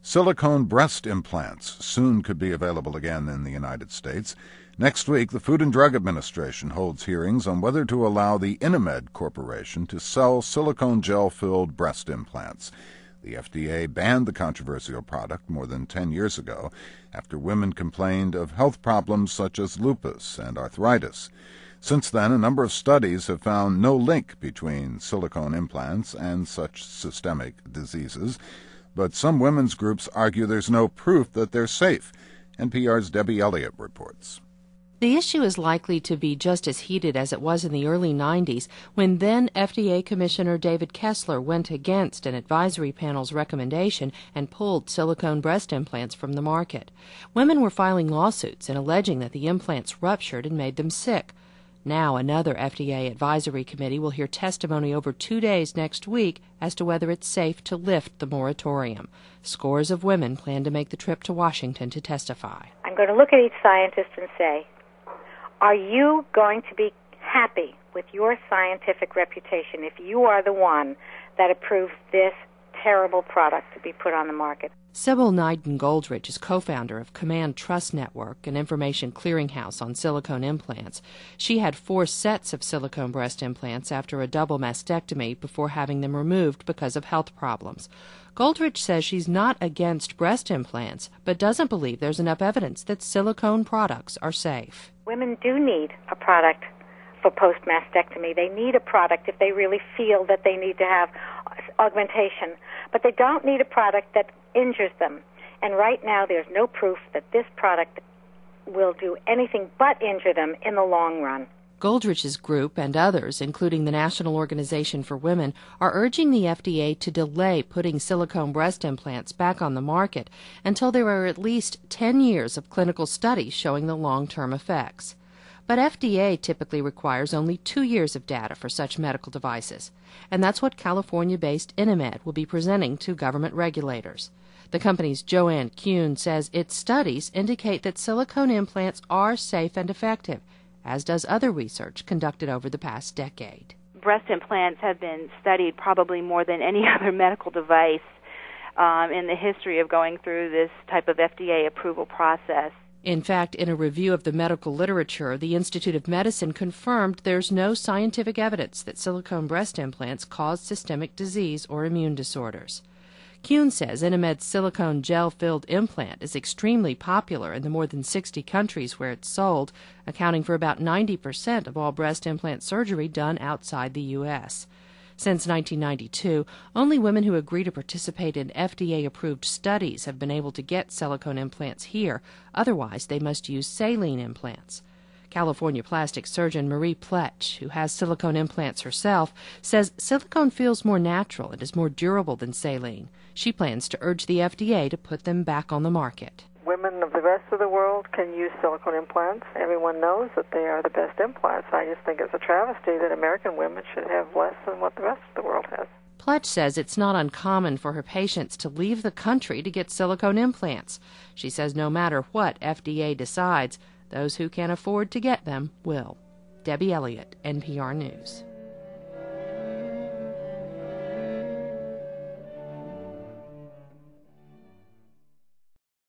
Silicone breast implants soon could be available again in the United States. Next week, the Food and Drug Administration holds hearings on whether to allow the Inamed Corporation to sell silicone gel-filled breast implants. The FDA banned the controversial product more than 10 years ago after women complained of health problems such as lupus and arthritis. Since then, a number of studies have found no link between silicone implants and such systemic diseases, but some women's groups argue there's no proof that they're safe. NPR's Debbie Elliott reports. The issue is likely to be just as heated as it was in the early 90s when then FDA Commissioner David Kessler went against an advisory panel's recommendation and pulled silicone breast implants from the market. Women were filing lawsuits and alleging that the implants ruptured and made them sick. Now another FDA advisory committee will hear testimony over 2 days next week as to whether it's safe to lift the moratorium. Scores of women plan to make the trip to Washington to testify. I'm going to look at each scientist and say, are you going to be happy with your scientific reputation if you are the one that approves this terrible product to be put on the market? Sybil Neiden-Goldrich is co-founder of Command Trust Network, an information clearinghouse on silicone implants. She had 4 sets of silicone breast implants after a double mastectomy before having them removed because of health problems. Goldrich says she's not against breast implants, but doesn't believe there's enough evidence that silicone products are safe. Women do need a product for post-mastectomy. They need a product if they really feel that they need to have augmentation, but they don't need a product that injures them. And right now there's no proof that this product will do anything but injure them in the long run. Goldrich's group and others, including the National Organization for Women, are urging the FDA to delay putting silicone breast implants back on the market until there are at least 10 years of clinical studies showing the long-term effects. But FDA typically requires only 2 years of data for such medical devices, and that's what California-based Inamed will be presenting to government regulators. The company's Joanne Kuhn says its studies indicate that silicone implants are safe and effective, as does other research conducted over the past decade. Breast implants have been studied probably more than any other medical device in the history of going through this type of FDA approval process. In fact, in a review of the medical literature, the Institute of Medicine confirmed there's no scientific evidence that silicone breast implants cause systemic disease or immune disorders. Kuhn says Inamed's silicone gel-filled implant is extremely popular in the more than 60 countries where it's sold, accounting for about 90% of all breast implant surgery done outside the U.S. Since 1992, only women who agree to participate in FDA-approved studies have been able to get silicone implants here. Otherwise, they must use saline implants. California plastic surgeon Marie Pletch, who has silicone implants herself, says silicone feels more natural and is more durable than saline. She plans to urge the FDA to put them back on the market. Women of the rest of the world can use silicone implants. Everyone knows that they are the best implants. I just think it's a travesty that American women should have less than what the rest of the world has. Pletch says it's not uncommon for her patients to leave the country to get silicone implants. She says no matter what FDA decides, those who can afford to get them will. Debbie Elliott, NPR News.